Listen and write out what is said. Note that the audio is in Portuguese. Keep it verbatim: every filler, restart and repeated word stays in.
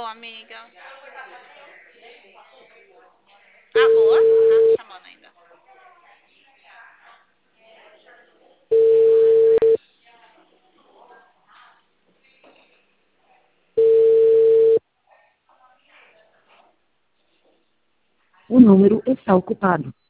Alô, amiga. Alô? Ah, chamando ainda. O número está ocupado.